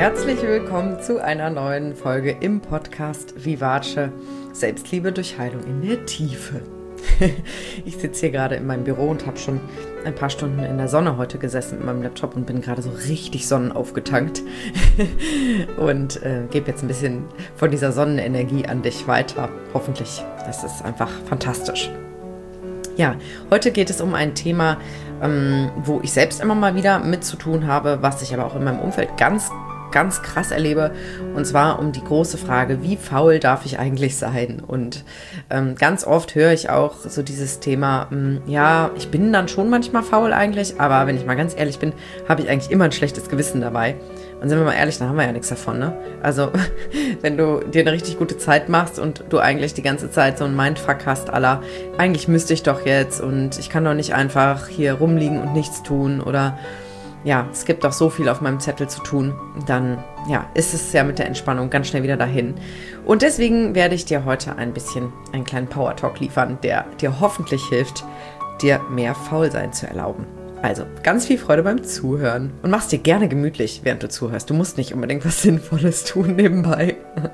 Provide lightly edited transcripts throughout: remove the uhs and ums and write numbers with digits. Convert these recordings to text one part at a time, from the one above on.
herzlich willkommen zu einer neuen Folge im Podcast Vivace Selbstliebe durch Heilung in der Tiefe. Ich sitze hier gerade in meinem Büro und habe schon ein paar Stunden in der Sonne heute gesessen mit meinem Laptop und bin gerade so richtig sonnenaufgetankt und gebe jetzt ein bisschen von dieser Sonnenenergie an dich weiter. Hoffentlich. Das ist einfach fantastisch. Ja, heute geht es um ein Thema, wo ich selbst immer mal wieder mit zu tun habe, was ich aber auch in meinem Umfeld ganz krass erlebe, und zwar um die große Frage, wie faul darf ich eigentlich sein? Und ganz oft höre ich auch so dieses Thema, ja, ich bin dann schon manchmal faul eigentlich, aber wenn ich mal ganz ehrlich bin, habe ich eigentlich immer ein schlechtes Gewissen dabei. Und sind wir mal ehrlich, dann haben wir ja nichts davon, ne? Also, wenn du dir eine richtig gute Zeit machst und du eigentlich die ganze Zeit so einen Mindfuck hast, eigentlich müsste ich doch jetzt und ich kann doch nicht einfach hier rumliegen und nichts tun oder ja, es gibt doch so viel auf meinem Zettel zu tun, dann ja, ist es ja mit der Entspannung ganz schnell wieder dahin. Und deswegen werde ich dir heute einen kleinen Power-Talk liefern, der dir hoffentlich hilft, dir mehr Faulsein zu erlauben. Also, ganz viel Freude beim Zuhören und mach's dir gerne gemütlich, während du zuhörst. Du musst nicht unbedingt was Sinnvolles tun nebenbei.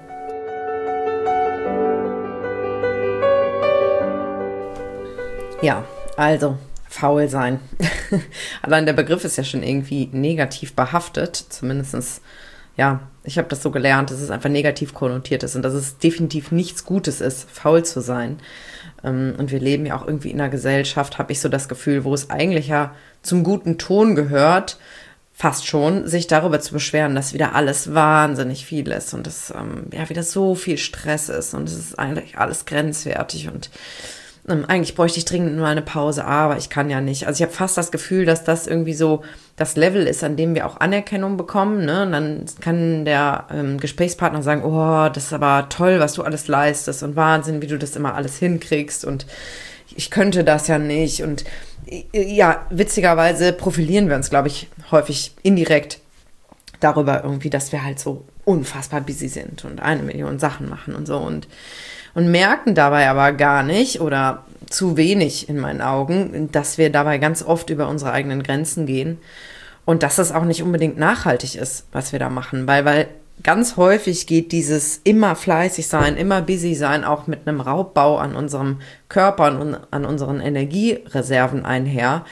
Ja, also, faul sein. Allein der Begriff ist ja schon irgendwie negativ behaftet, zumindest, ja, ich habe das so gelernt, dass es einfach negativ konnotiert ist und dass es definitiv nichts Gutes ist, faul zu sein. Und wir leben ja auch irgendwie in einer Gesellschaft, habe ich so das Gefühl, wo es eigentlich ja zum guten Ton gehört, fast schon, sich darüber zu beschweren, dass wieder alles wahnsinnig viel ist und es ja wieder so viel Stress ist und es ist eigentlich alles grenzwertig und eigentlich bräuchte ich dringend nur eine Pause, aber ich kann ja nicht. Also ich habe fast das Gefühl, dass das irgendwie so das Level ist, an dem wir auch Anerkennung bekommen, ne? Und dann kann der Gesprächspartner sagen, oh, das ist aber toll, was du alles leistest und Wahnsinn, wie du das immer alles hinkriegst und ich könnte das ja nicht. Und ja, witzigerweise profilieren wir uns, glaube ich, häufig indirekt darüber irgendwie, dass wir halt so unfassbar busy sind und 1 Million Sachen machen und so und merken dabei aber gar nicht oder zu wenig in meinen Augen, dass wir dabei ganz oft über unsere eigenen Grenzen gehen und dass es auch nicht unbedingt nachhaltig ist, was wir da machen, weil ganz häufig geht dieses immer fleißig sein, immer busy sein auch mit einem Raubbau an unserem Körper und an unseren Energiereserven einher,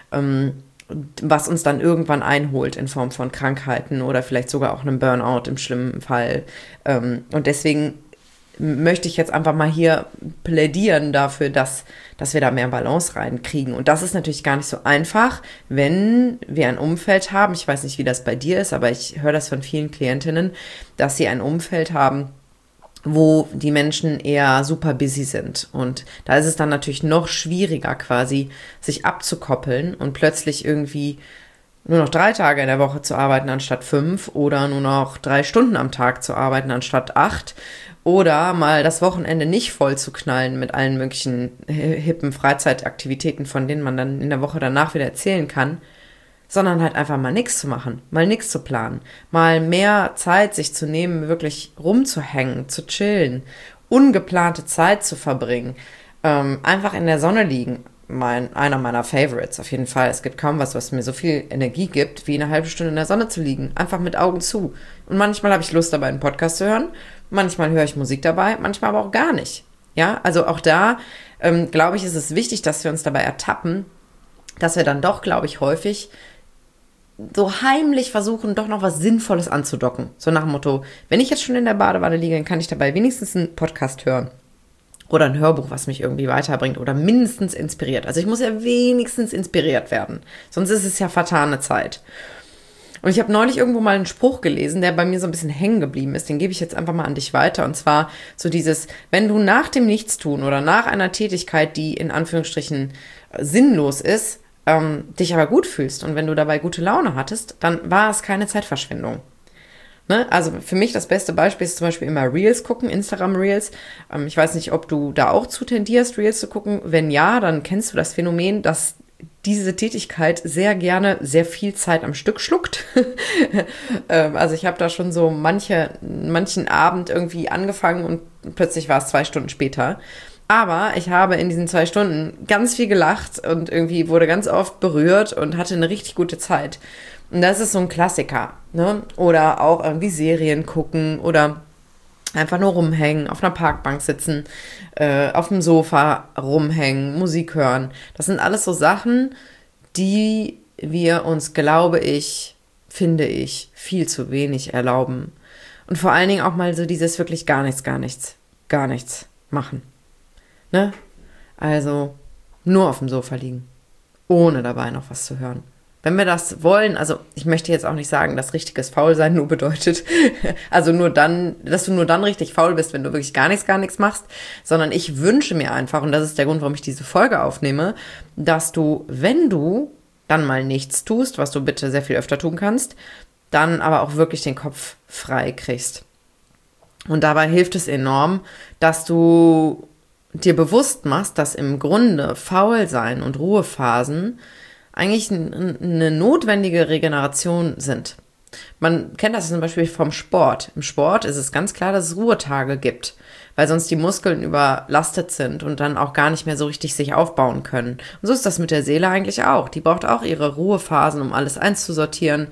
was uns dann irgendwann einholt in Form von Krankheiten oder vielleicht sogar auch einem Burnout im schlimmen Fall. Und deswegen möchte ich jetzt einfach mal hier plädieren dafür, dass wir da mehr Balance reinkriegen. Und das ist natürlich gar nicht so einfach, wenn wir ein Umfeld haben, ich weiß nicht, wie das bei dir ist, aber ich höre das von vielen Klientinnen, dass sie ein Umfeld haben, wo die Menschen eher super busy sind. Und da ist es dann natürlich noch schwieriger quasi, sich abzukoppeln und plötzlich irgendwie nur noch 3 Tage in der Woche zu arbeiten anstatt 5 oder nur noch 3 Stunden am Tag zu arbeiten anstatt 8 oder mal das Wochenende nicht voll zu knallen mit allen möglichen hippen Freizeitaktivitäten, von denen man dann in der Woche danach wieder erzählen kann, sondern halt einfach mal nichts zu machen, mal nichts zu planen, mal mehr Zeit sich zu nehmen, wirklich rumzuhängen, zu chillen, ungeplante Zeit zu verbringen, einfach in der Sonne liegen. Einer meiner Favorites auf jeden Fall. Es gibt kaum was mir so viel Energie gibt, wie eine halbe Stunde in der Sonne zu liegen. Einfach mit Augen zu. Und manchmal habe ich Lust dabei, einen Podcast zu hören. Manchmal höre ich Musik dabei, manchmal aber auch gar nicht. Ja, also auch da, glaube ich, ist es wichtig, dass wir uns dabei ertappen, dass wir dann doch, glaube ich, häufig so heimlich versuchen, doch noch was Sinnvolles anzudocken. So nach dem Motto, wenn ich jetzt schon in der Badewanne liege, dann kann ich dabei wenigstens einen Podcast hören. Oder ein Hörbuch, was mich irgendwie weiterbringt oder mindestens inspiriert. Also ich muss ja wenigstens inspiriert werden. Sonst ist es ja vertane Zeit. Und ich habe neulich irgendwo mal einen Spruch gelesen, der bei mir so ein bisschen hängen geblieben ist. Den gebe ich jetzt einfach mal an dich weiter. Und zwar so dieses, wenn du nach dem Nichtstun oder nach einer Tätigkeit, die in Anführungsstrichen sinnlos ist, dich aber gut fühlst und wenn du dabei gute Laune hattest, dann war es keine Zeitverschwendung. Ne? Also für mich das beste Beispiel ist zum Beispiel immer Reels gucken, Instagram Reels. Ich weiß nicht, ob du da auch zu tendierst, Reels zu gucken. Wenn ja, dann kennst du das Phänomen, dass diese Tätigkeit sehr gerne sehr viel Zeit am Stück schluckt. Also ich habe da schon so manchen Abend irgendwie angefangen und plötzlich war es 2 Stunden später. Aber ich habe in diesen 2 Stunden ganz viel gelacht und irgendwie wurde ganz oft berührt und hatte eine richtig gute Zeit. Und das ist so ein Klassiker, ne? Oder auch irgendwie Serien gucken oder einfach nur rumhängen, auf einer Parkbank sitzen, auf dem Sofa rumhängen, Musik hören. Das sind alles so Sachen, die wir uns, glaube ich, finde ich, viel zu wenig erlauben. Und vor allen Dingen auch mal so dieses wirklich gar nichts machen. Ne? Also nur auf dem Sofa liegen, ohne dabei noch was zu hören. Wenn wir das wollen, also ich möchte jetzt auch nicht sagen, dass richtiges Faulsein nur bedeutet, also nur dann, dass du nur dann richtig faul bist, wenn du wirklich gar nichts machst, sondern ich wünsche mir einfach, und das ist der Grund, warum ich diese Folge aufnehme, dass du, wenn du dann mal nichts tust, was du bitte sehr viel öfter tun kannst, dann aber auch wirklich den Kopf frei kriegst. Und dabei hilft es enorm, dass du dir bewusst machst, dass im Grunde Faulsein und Ruhephasen eigentlich eine notwendige Regeneration sind. Man kennt das zum Beispiel vom Sport. Im Sport ist es ganz klar, dass es Ruhetage gibt, weil sonst die Muskeln überlastet sind und dann auch gar nicht mehr so richtig sich aufbauen können. Und so ist das mit der Seele eigentlich auch. Die braucht auch ihre Ruhephasen, um alles einzusortieren,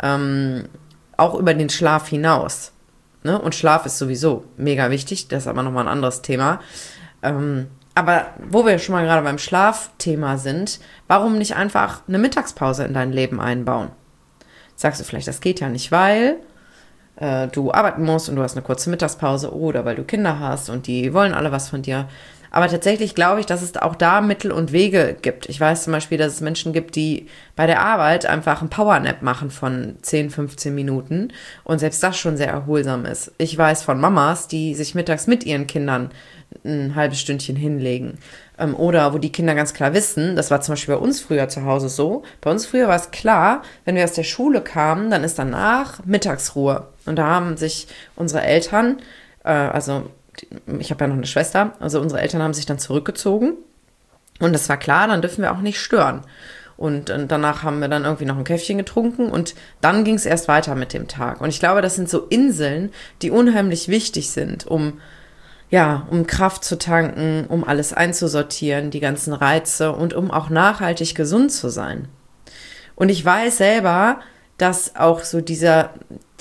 auch über den Schlaf hinaus. Ne? Und Schlaf ist sowieso mega wichtig, das ist aber nochmal ein anderes Thema. Aber wo wir schon mal gerade beim Schlafthema sind, warum nicht einfach eine Mittagspause in dein Leben einbauen? Sagst du vielleicht, das geht ja nicht, weil du arbeiten musst und du hast eine kurze Mittagspause oder weil du Kinder hast und die wollen alle was von dir. Aber tatsächlich glaube ich, dass es auch da Mittel und Wege gibt. Ich weiß zum Beispiel, dass es Menschen gibt, die bei der Arbeit einfach einen Powernap machen von 10, 15 Minuten und selbst das schon sehr erholsam ist. Ich weiß von Mamas, die sich mittags mit ihren Kindern ein halbes Stündchen hinlegen. Oder wo die Kinder ganz klar wissen, das war zum Beispiel bei uns früher zu Hause so, bei uns früher war es klar, wenn wir aus der Schule kamen, dann ist danach Mittagsruhe. Und da haben sich unsere Eltern, ich habe ja noch eine Schwester, also unsere Eltern haben sich dann zurückgezogen und das war klar, dann dürfen wir auch nicht stören. Und danach haben wir dann irgendwie noch ein Käffchen getrunken und dann ging es erst weiter mit dem Tag. Und ich glaube, das sind so Inseln, die unheimlich wichtig sind, um Kraft zu tanken, um alles einzusortieren, die ganzen Reize und um auch nachhaltig gesund zu sein. Und ich weiß selber, dass auch so diese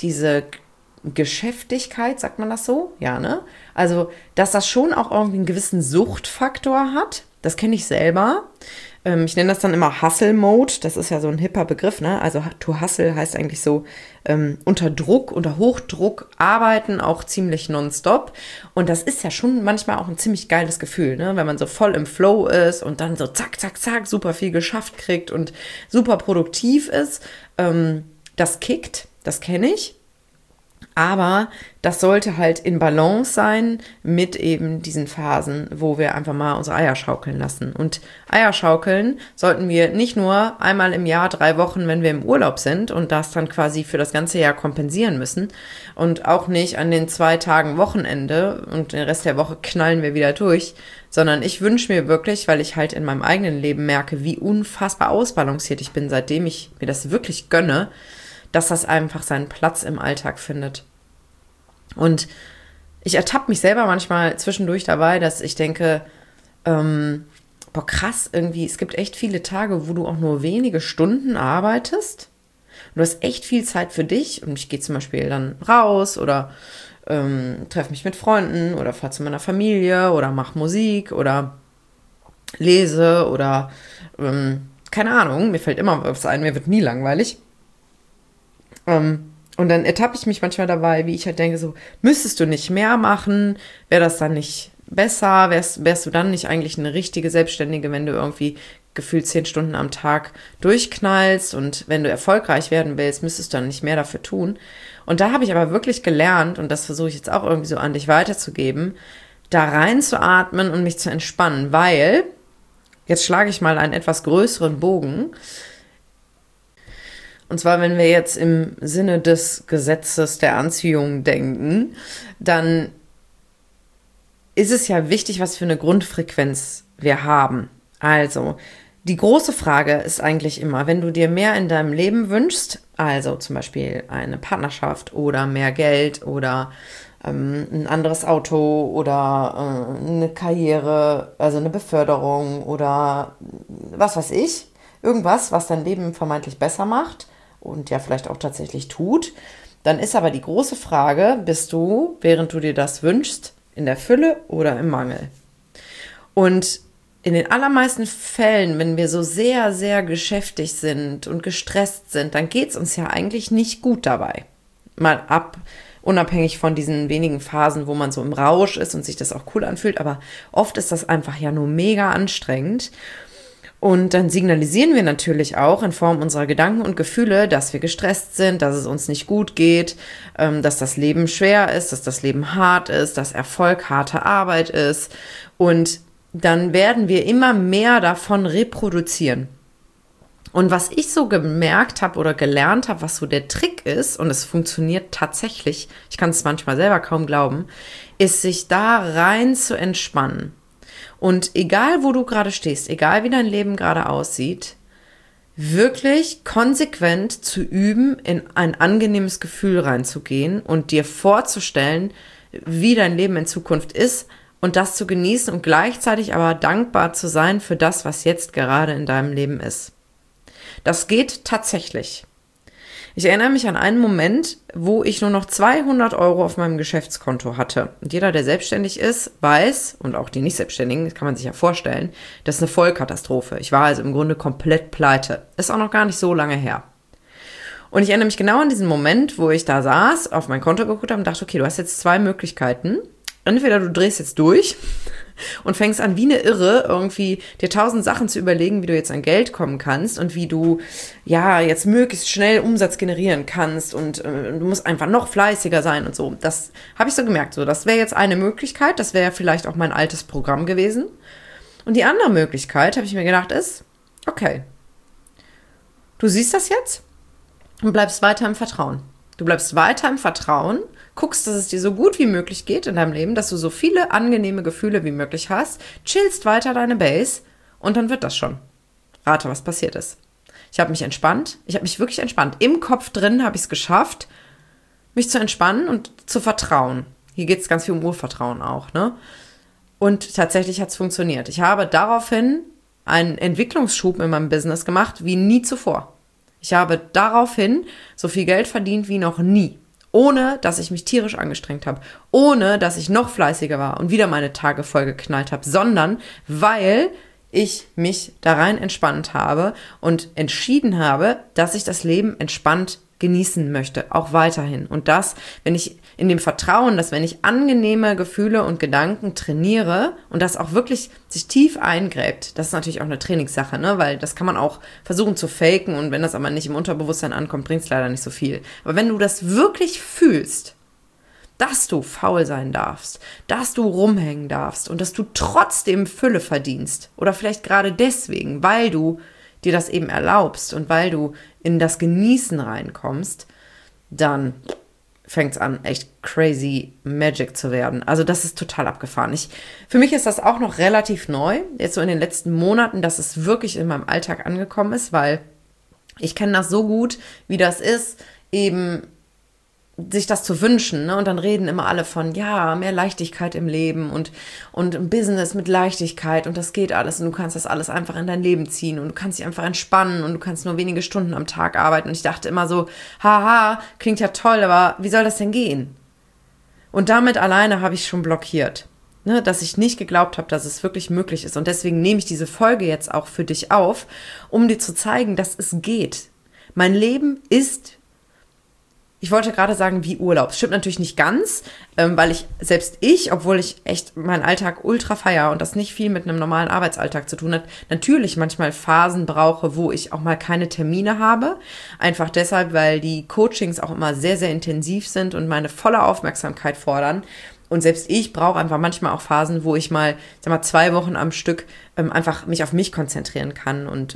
Geschäftigkeit, sagt man das so? Ja, ne? Also, dass das schon auch irgendwie einen gewissen Suchtfaktor hat. Das kenne ich selber. Ich nenne das dann immer Hustle-Mode. Das ist ja so ein hipper Begriff, ne? Also to hustle heißt eigentlich so unter Druck, unter Hochdruck arbeiten, auch ziemlich nonstop. Und das ist ja schon manchmal auch ein ziemlich geiles Gefühl, ne? Wenn man so voll im Flow ist und dann so zack, zack, zack super viel geschafft kriegt und super produktiv ist. Das kickt, das kenne ich. Aber das sollte halt in Balance sein mit eben diesen Phasen, wo wir einfach mal unsere Eier schaukeln lassen. Und Eier schaukeln sollten wir nicht nur einmal im Jahr 3 Wochen, wenn wir im Urlaub sind und das dann quasi für das ganze Jahr kompensieren müssen. Und auch nicht an den 2 Tagen Wochenende und den Rest der Woche knallen wir wieder durch. Sondern ich wünsche mir wirklich, weil ich halt in meinem eigenen Leben merke, wie unfassbar ausbalanciert ich bin, seitdem ich mir das wirklich gönne, dass das einfach seinen Platz im Alltag findet. Und ich ertappe mich selber manchmal zwischendurch dabei, dass ich denke, krass, irgendwie, es gibt echt viele Tage, wo du auch nur wenige Stunden arbeitest. Du hast echt viel Zeit für dich und ich gehe zum Beispiel dann raus oder treffe mich mit Freunden oder fahre zu meiner Familie oder mache Musik oder lese oder keine Ahnung, mir fällt immer was ein, mir wird nie langweilig. Und dann ertappe ich mich manchmal dabei, wie ich halt denke, so, müsstest du nicht mehr machen? Wäre das dann nicht besser? Wärst du dann nicht eigentlich eine richtige Selbstständige, wenn du irgendwie gefühlt 10 Stunden am Tag durchknallst und wenn du erfolgreich werden willst, müsstest du dann nicht mehr dafür tun? Und da habe ich aber wirklich gelernt, und das versuche ich jetzt auch irgendwie so an dich weiterzugeben, da reinzuatmen und mich zu entspannen, weil, jetzt schlage ich mal einen etwas größeren Bogen. Und zwar, wenn wir jetzt im Sinne des Gesetzes der Anziehung denken, dann ist es ja wichtig, was für eine Grundfrequenz wir haben. Also, die große Frage ist eigentlich immer, wenn du dir mehr in deinem Leben wünschst, also zum Beispiel eine Partnerschaft oder mehr Geld oder ein anderes Auto oder eine Karriere, also eine Beförderung oder was weiß ich, irgendwas, was dein Leben vermeintlich besser macht, und ja vielleicht auch tatsächlich tut. Dann ist aber die große Frage, bist du, während du dir das wünschst, in der Fülle oder im Mangel? Und in den allermeisten Fällen, wenn wir so sehr, sehr geschäftig sind und gestresst sind, dann geht es uns ja eigentlich nicht gut dabei. Mal unabhängig von diesen wenigen Phasen, wo man so im Rausch ist und sich das auch cool anfühlt, aber oft ist das einfach ja nur mega anstrengend. Und dann signalisieren wir natürlich auch in Form unserer Gedanken und Gefühle, dass wir gestresst sind, dass es uns nicht gut geht, dass das Leben schwer ist, dass das Leben hart ist, dass Erfolg harte Arbeit ist. Und dann werden wir immer mehr davon reproduzieren. Und was ich so gemerkt habe oder gelernt habe, was so der Trick ist, und es funktioniert tatsächlich, ich kann es manchmal selber kaum glauben, ist, sich da rein zu entspannen. Und egal, wo du gerade stehst, egal wie dein Leben gerade aussieht, wirklich konsequent zu üben, in ein angenehmes Gefühl reinzugehen und dir vorzustellen, wie dein Leben in Zukunft ist und das zu genießen und gleichzeitig aber dankbar zu sein für das, was jetzt gerade in deinem Leben ist. Das geht tatsächlich. Ich erinnere mich an einen Moment, wo ich nur noch 200 Euro auf meinem Geschäftskonto hatte. Und jeder, der selbstständig ist, weiß, und auch die Nicht-Selbstständigen, das kann man sich ja vorstellen, das ist eine Vollkatastrophe. Ich war also im Grunde komplett pleite. Ist auch noch gar nicht so lange her. Und ich erinnere mich genau an diesen Moment, wo ich da saß, auf mein Konto geguckt habe und dachte, okay, du hast jetzt zwei Möglichkeiten. Entweder du drehst jetzt durch und fängst an, wie eine Irre irgendwie dir 1000 Sachen zu überlegen, wie du jetzt an Geld kommen kannst und wie du ja jetzt möglichst schnell Umsatz generieren kannst und du musst einfach noch fleißiger sein und so. Das habe ich so gemerkt. So, das wäre jetzt eine Möglichkeit. Das wäre vielleicht auch mein altes Programm gewesen. Und die andere Möglichkeit, habe ich mir gedacht, ist, okay, du siehst das jetzt und bleibst weiter im Vertrauen. Du bleibst weiter im Vertrauen, guckst, dass es dir so gut wie möglich geht in deinem Leben, dass du so viele angenehme Gefühle wie möglich hast, chillst weiter deine Base und dann wird das schon. Rate, was passiert ist. Ich habe mich entspannt, ich habe mich wirklich entspannt. Im Kopf drin habe ich es geschafft, mich zu entspannen und zu vertrauen. Hier geht es ganz viel um Urvertrauen auch, ne? Und tatsächlich hat es funktioniert. Ich habe daraufhin einen Entwicklungsschub in meinem Business gemacht wie nie zuvor. Ich habe daraufhin so viel Geld verdient wie noch nie, ohne dass ich mich tierisch angestrengt habe, ohne dass ich noch fleißiger war und wieder meine Tage voll geknallt habe, sondern weil ich mich da rein entspannt habe und entschieden habe, dass ich das Leben entspannt genießen möchte, auch weiterhin. Und das, wenn ich in dem Vertrauen, dass wenn ich angenehme Gefühle und Gedanken trainiere und das auch wirklich sich tief eingräbt, das ist natürlich auch eine Trainingssache, ne? Weil das kann man auch versuchen zu faken und wenn das aber nicht im Unterbewusstsein ankommt, bringt es leider nicht so viel. Aber wenn du das wirklich fühlst, dass du faul sein darfst, dass du rumhängen darfst und dass du trotzdem Fülle verdienst oder vielleicht gerade deswegen, weil du dir das eben erlaubst und weil du in das Genießen reinkommst, dann fängt es an, echt crazy Magic zu werden. Also das ist total abgefahren. Für mich ist das auch noch relativ neu, jetzt so in den letzten Monaten, dass es wirklich in meinem Alltag angekommen ist, weil ich kenne das so gut, wie das ist, eben sich das zu wünschen, ne? Und dann reden immer alle von, ja, mehr Leichtigkeit im Leben und ein Business mit Leichtigkeit und das geht alles und du kannst das alles einfach in dein Leben ziehen und du kannst dich einfach entspannen und du kannst nur wenige Stunden am Tag arbeiten und ich dachte immer so, haha, klingt ja toll, aber wie soll das denn gehen? Und damit alleine habe ich schon blockiert, ne? Dass ich nicht geglaubt habe, dass es wirklich möglich ist und deswegen nehme ich diese Folge jetzt auch für dich auf, um dir zu zeigen, dass es geht. Mein Leben ist, ich wollte gerade sagen, wie Urlaub. Stimmt natürlich nicht ganz, weil obwohl ich echt meinen Alltag ultra feier und das nicht viel mit einem normalen Arbeitsalltag zu tun hat, natürlich manchmal Phasen brauche, wo ich auch mal keine Termine habe. Einfach deshalb, weil die Coachings auch immer sehr, sehr intensiv sind und meine volle Aufmerksamkeit fordern. Und selbst ich brauche einfach manchmal auch Phasen, wo ich mal, 2 Wochen am Stück einfach mich auf mich konzentrieren kann und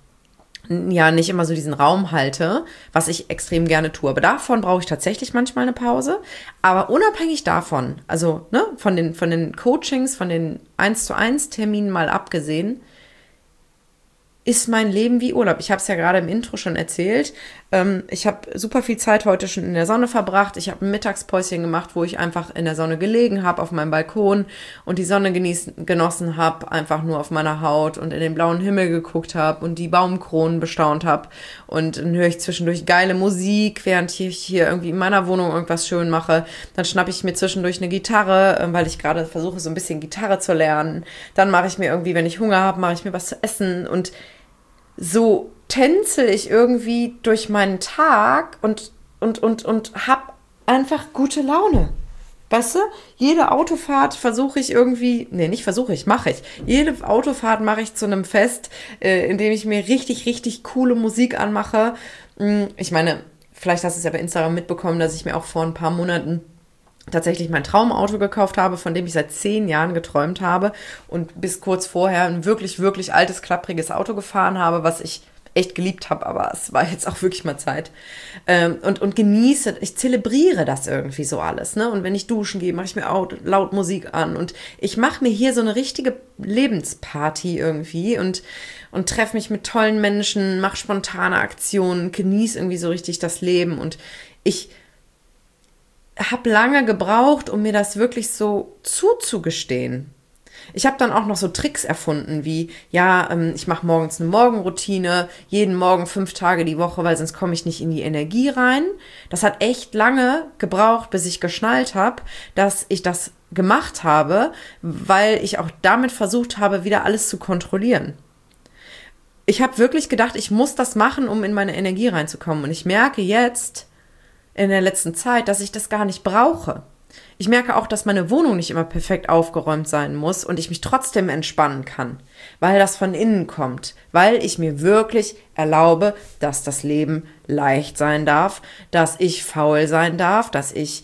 ja, nicht immer so diesen Raum halte, was ich extrem gerne tue. Aber davon brauche ich tatsächlich manchmal eine Pause. Aber unabhängig davon, also ne, von den Coachings, von den 1:1 Terminen mal abgesehen, ist mein Leben wie Urlaub. Ich habe es ja gerade im Intro schon erzählt. Ich habe super viel Zeit heute schon in der Sonne verbracht. Ich habe ein Mittagspäuschen gemacht, wo ich einfach in der Sonne gelegen habe auf meinem Balkon und die Sonne genossen habe, einfach nur auf meiner Haut und in den blauen Himmel geguckt habe und die Baumkronen bestaunt habe. Und dann höre ich zwischendurch geile Musik, während ich hier irgendwie in meiner Wohnung irgendwas schön mache. Dann schnappe ich mir zwischendurch eine Gitarre, weil ich gerade versuche, so ein bisschen Gitarre zu lernen. Dann mache ich mir irgendwie, wenn ich Hunger habe, mache ich mir was zu essen und so tänzel ich irgendwie durch meinen Tag und hab einfach gute Laune. Weißt du? Jede Autofahrt versuche ich irgendwie, nee, nicht versuche ich, mache ich. Jede Autofahrt mache ich zu einem Fest, in dem ich mir richtig, richtig coole Musik anmache. Ich meine, vielleicht hast du es ja bei Instagram mitbekommen, dass ich mir auch vor ein paar Monaten tatsächlich mein Traumauto gekauft habe, von dem ich seit 10 Jahren geträumt habe und bis kurz vorher ein wirklich, wirklich altes, klappriges Auto gefahren habe, was ich echt geliebt habe, aber es war jetzt auch wirklich mal Zeit. Und genieße, ich zelebriere das irgendwie so alles, ne? Und wenn ich duschen gehe, mache ich mir auch laut Musik an und ich mache mir hier so eine richtige Lebensparty irgendwie und treffe mich mit tollen Menschen, mache spontane Aktionen, genieße irgendwie so richtig das Leben und ich habe lange gebraucht, um mir das wirklich so zuzugestehen. Ich habe dann auch noch so Tricks erfunden, wie, ja, ich mache morgens eine Morgenroutine, jeden Morgen 5 Tage die Woche, weil sonst komme ich nicht in die Energie rein. Das hat echt lange gebraucht, bis ich geschnallt habe, dass ich das gemacht habe, weil ich auch damit versucht habe, wieder alles zu kontrollieren. Ich habe wirklich gedacht, ich muss das machen, um in meine Energie reinzukommen. Und ich merke jetzt, in der letzten Zeit, dass ich das gar nicht brauche. Ich merke auch, dass meine Wohnung nicht immer perfekt aufgeräumt sein muss und ich mich trotzdem entspannen kann, weil das von innen kommt, weil ich mir wirklich erlaube, dass das Leben leicht sein darf, dass ich faul sein darf, dass ich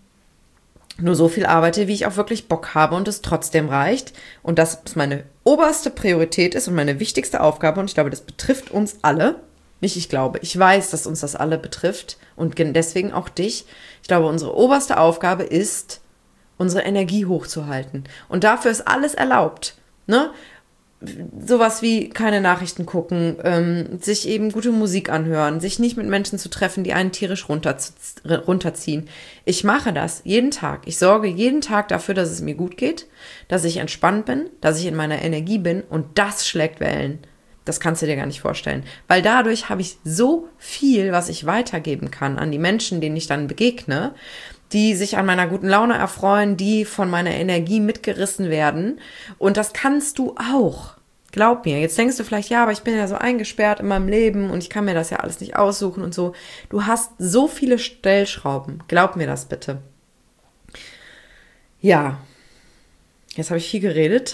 nur so viel arbeite, wie ich auch wirklich Bock habe und es trotzdem reicht und dass es meine oberste Priorität ist und meine wichtigste Aufgabe und ich glaube, das betrifft uns alle. Nicht, ich glaube, ich weiß, dass uns das alle betrifft und deswegen auch dich. Ich glaube, unsere oberste Aufgabe ist, unsere Energie hochzuhalten. Und dafür ist alles erlaubt. Ne? Sowas wie keine Nachrichten gucken, sich eben gute Musik anhören, sich nicht mit Menschen zu treffen, die einen tierisch runterziehen. Ich mache das jeden Tag. Ich sorge jeden Tag dafür, dass es mir gut geht, dass ich entspannt bin, dass ich in meiner Energie bin und das schlägt Wellen. Das kannst du dir gar nicht vorstellen. Weil dadurch habe ich so viel, was ich weitergeben kann an die Menschen, denen ich dann begegne, die sich an meiner guten Laune erfreuen, die von meiner Energie mitgerissen werden. Und das kannst du auch. Glaub mir. Jetzt denkst du vielleicht, ja, aber ich bin ja so eingesperrt in meinem Leben und ich kann mir das ja alles nicht aussuchen und so. Du hast so viele Stellschrauben. Glaub mir das bitte. Ja. Jetzt habe ich viel geredet.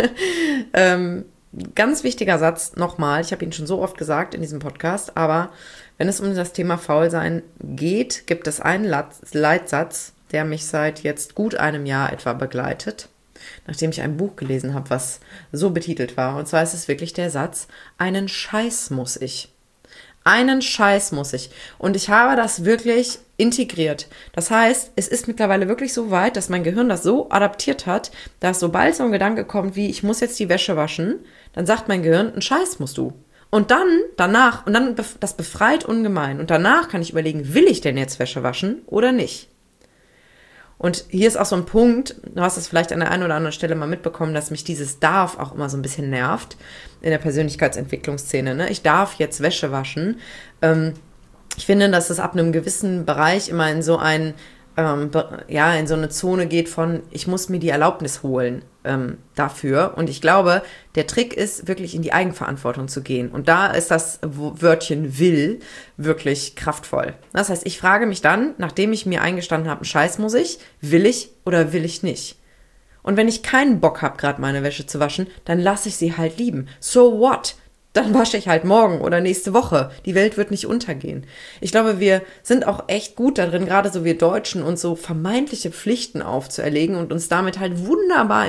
Ganz wichtiger Satz, nochmal, ich habe ihn schon so oft gesagt in diesem Podcast, aber wenn es um das Thema Faulsein geht, gibt es einen Leitsatz, der mich seit jetzt gut einem Jahr etwa begleitet, nachdem ich ein Buch gelesen habe, was so betitelt war. Und zwar ist es wirklich der Satz, einen Scheiß muss ich. Einen Scheiß muss ich. Und ich habe das wirklich integriert. Das heißt, es ist mittlerweile wirklich so weit, dass mein Gehirn das so adaptiert hat, dass sobald so ein Gedanke kommt wie, ich muss jetzt die Wäsche waschen, dann sagt mein Gehirn, einen Scheiß musst du. Und dann, das befreit ungemein. Und danach kann ich überlegen, will ich denn jetzt Wäsche waschen oder nicht? Und hier ist auch so ein Punkt, du hast es vielleicht an der einen oder anderen Stelle mal mitbekommen, dass mich dieses Darf auch immer so ein bisschen nervt in der Persönlichkeitsentwicklungsszene. Ne? Ich darf jetzt Wäsche waschen. Ich finde, dass es ab einem gewissen Bereich immer in so in so eine Zone geht von, ich muss mir die Erlaubnis holen dafür. Und ich glaube, der Trick ist, wirklich in die Eigenverantwortung zu gehen. Und da ist das Wörtchen will wirklich kraftvoll. Das heißt, ich frage mich dann, nachdem ich mir eingestanden habe, einen Scheiß muss ich, will ich oder will ich nicht? Und wenn ich keinen Bock habe, gerade meine Wäsche zu waschen, dann lasse ich sie halt liegen. So what? Dann wasche ich halt morgen oder nächste Woche. Die Welt wird nicht untergehen. Ich glaube, wir sind auch echt gut darin, gerade so wir Deutschen, uns so vermeintliche Pflichten aufzuerlegen und uns damit halt wunderbar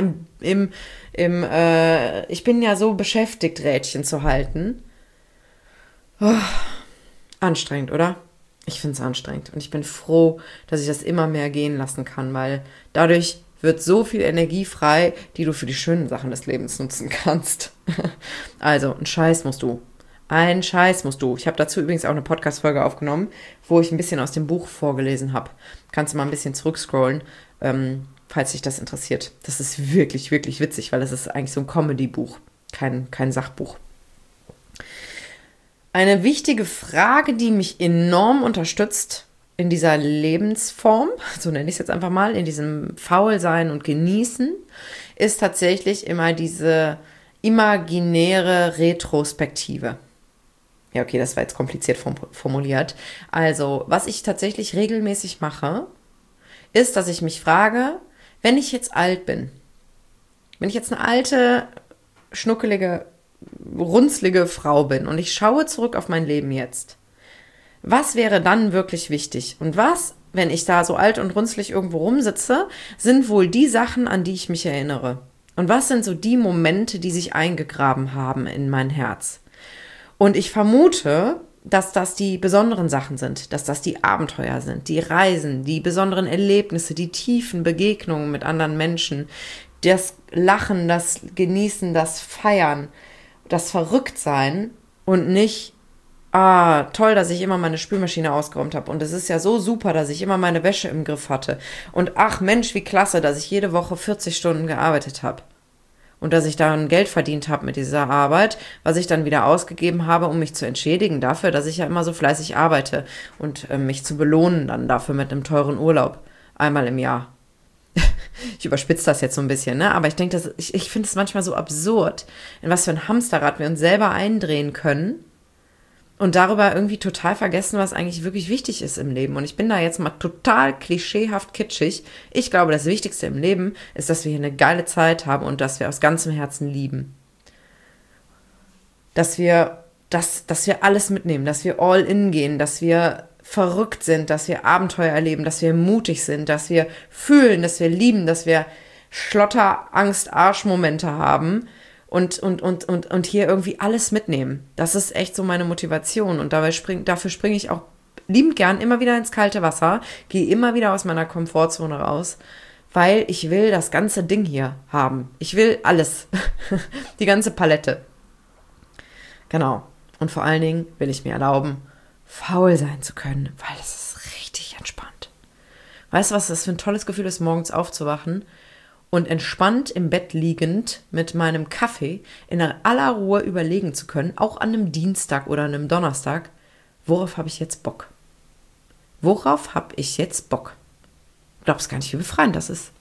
ich bin ja so beschäftigt, Rädchen zu halten. Oh, anstrengend, oder? Ich finde es anstrengend. Und ich bin froh, dass ich das immer mehr gehen lassen kann, weil dadurch wird so viel Energie frei, die du für die schönen Sachen des Lebens nutzen kannst. Also, einen Scheiß musst du. Ich habe dazu übrigens auch eine Podcast-Folge aufgenommen, wo ich ein bisschen aus dem Buch vorgelesen habe. Kannst du mal ein bisschen zurückscrollen, falls dich das interessiert. Das ist wirklich, wirklich witzig, weil es ist eigentlich so ein Comedy-Buch, kein Sachbuch. Eine wichtige Frage, die mich enorm unterstützt in dieser Lebensform, so nenne ich es jetzt einfach mal, in diesem Faulsein und Genießen, ist tatsächlich immer diese imaginäre Retrospektive. Ja, okay, das war jetzt kompliziert formuliert. Also, was ich tatsächlich regelmäßig mache, ist, dass ich mich frage, wenn ich jetzt alt bin, wenn ich jetzt eine alte, schnuckelige, runzlige Frau bin und ich schaue zurück auf mein Leben jetzt, was wäre dann wirklich wichtig? Und was, wenn ich da so alt und runzlig irgendwo rumsitze, sind wohl die Sachen, an die ich mich erinnere? Und was sind so die Momente, die sich eingegraben haben in mein Herz? Und ich vermute, dass das die besonderen Sachen sind, dass das die Abenteuer sind, die Reisen, die besonderen Erlebnisse, die tiefen Begegnungen mit anderen Menschen, das Lachen, das Genießen, das Feiern, das Verrücktsein und nicht, toll, dass ich immer meine Spülmaschine ausgeräumt habe und es ist ja so super, dass ich immer meine Wäsche im Griff hatte und ach Mensch, wie klasse, dass ich jede Woche 40 Stunden gearbeitet habe und dass ich dann Geld verdient habe mit dieser Arbeit, was ich dann wieder ausgegeben habe, um mich zu entschädigen dafür, dass ich ja immer so fleißig arbeite und mich zu belohnen dann dafür mit einem teuren Urlaub einmal im Jahr. Ich überspitze das jetzt so ein bisschen, ne? Aber ich denke, ich finde es manchmal so absurd, in was für ein Hamsterrad wir uns selber eindrehen können und darüber irgendwie total vergessen, was eigentlich wirklich wichtig ist im Leben. Und ich bin da jetzt mal total klischeehaft kitschig. Ich glaube, das Wichtigste im Leben ist, dass wir hier eine geile Zeit haben und dass wir aus ganzem Herzen lieben. Dass wir alles mitnehmen, dass wir all in gehen, dass wir verrückt sind, dass wir Abenteuer erleben, dass wir mutig sind, dass wir fühlen, dass wir lieben, dass wir Schlotter, Angst, Arschmomente haben und hier irgendwie alles mitnehmen. Das ist echt so meine Motivation und dafür springe ich auch liebend gern immer wieder ins kalte Wasser, gehe immer wieder aus meiner Komfortzone raus, weil ich will das ganze Ding hier haben. Ich will alles, die ganze Palette. Genau. Und vor allen Dingen will ich mir erlauben, faul sein zu können, weil es ist richtig entspannt. Weißt du, was das für ein tolles Gefühl ist, morgens aufzuwachen und entspannt im Bett liegend mit meinem Kaffee in aller Ruhe überlegen zu können, auch an einem Dienstag oder einem Donnerstag, worauf habe ich jetzt Bock? Worauf habe ich jetzt Bock? Du glaubst gar nicht, wie befreiend das ist.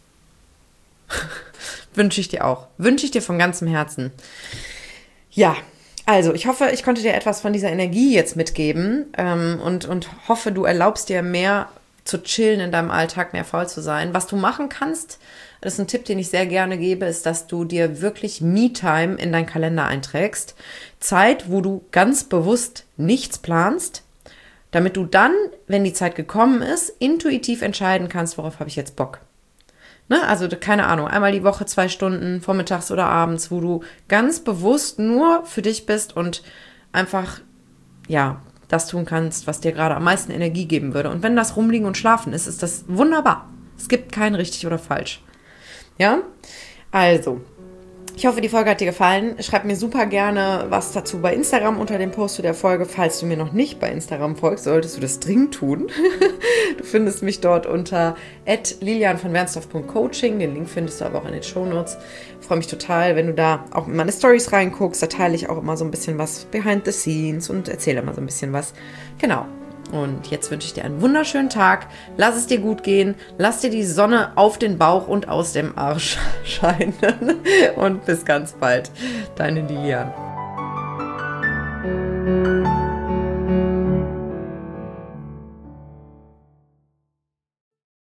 Wünsche ich dir auch. Wünsche ich dir von ganzem Herzen. Ja, also, ich hoffe, ich konnte dir etwas von dieser Energie jetzt mitgeben und hoffe, du erlaubst dir mehr zu chillen in deinem Alltag, mehr faul zu sein. Was du machen kannst, das ist ein Tipp, den ich sehr gerne gebe, ist, dass du dir wirklich Me-Time in deinen Kalender einträgst. Zeit, wo du ganz bewusst nichts planst, damit du dann, wenn die Zeit gekommen ist, intuitiv entscheiden kannst, worauf habe ich jetzt Bock. Ne? Also, keine Ahnung, einmal die Woche 2 Stunden, vormittags oder abends, wo du ganz bewusst nur für dich bist und einfach, ja, das tun kannst, was dir gerade am meisten Energie geben würde. Und wenn das Rumliegen und Schlafen ist, ist das wunderbar. Es gibt kein richtig oder falsch. Ja? Also, ich hoffe, die Folge hat dir gefallen. Schreib mir super gerne was dazu bei Instagram unter dem Post zu der Folge. Falls du mir noch nicht bei Instagram folgst, solltest du das dringend tun. Du findest mich dort unter @lilianvonwernsdorf.coaching. Den Link findest du aber auch in den Shownotes. Ich freue mich total, wenn du da auch in meine Stories reinguckst. Da teile ich auch immer so ein bisschen was behind the scenes und erzähle immer so ein bisschen was. Genau. Und jetzt wünsche ich dir einen wunderschönen Tag. Lass es dir gut gehen. Lass dir die Sonne auf den Bauch und aus dem Arsch scheinen. Und bis ganz bald. Deine Lilian.